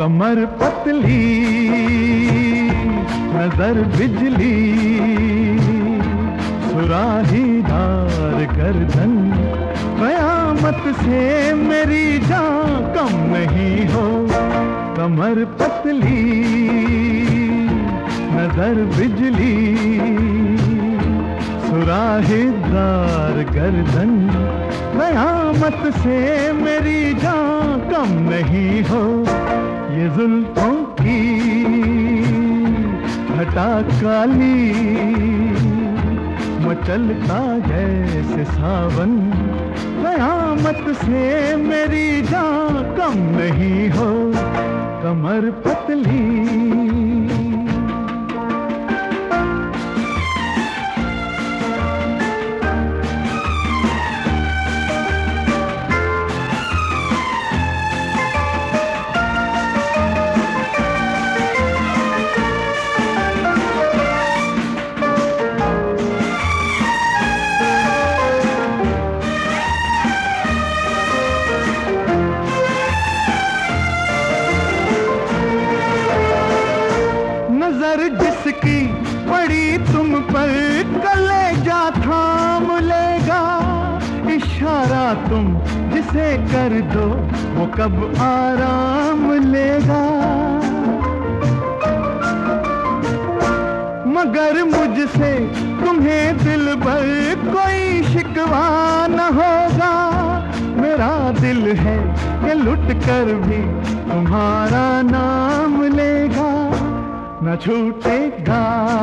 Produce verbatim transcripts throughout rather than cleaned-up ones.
कमर पतली नजर बिजली, सुराहीदार गर्दन, कयामत से मेरी जान कम नहीं हो। कमर पतली नजर बिजली, सुराहीदार गर्दन, कयामत से मेरी जान कम नहीं हो। ये जुल्फों की घटा काली, मचलता जैसे सावन, कयामत से मेरी जान कम नहीं हो। कमर पतली जिसकी पड़ी तुम पर कलेजा थाम लेगा। इशारा तुम जिसे कर दो वो कब आराम लेगा। मगर मुझसे तुम्हें दिल भर कोई शिकवा न होगा। मेरा दिल है कि लुट कर भी तुम्हारा नाम लेगा। न छूटेगा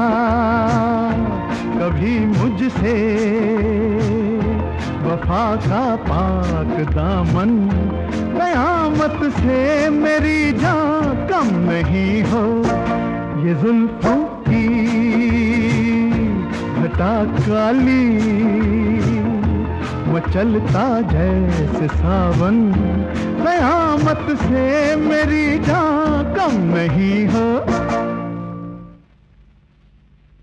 कभी मुझसे वफा का पाक दामन, कयामत से मेरी जान कम नहीं हो। ये जुल्फों की घटा काली, मचलता जैसे सावन, कयामत से मेरी जान कम नहीं हो।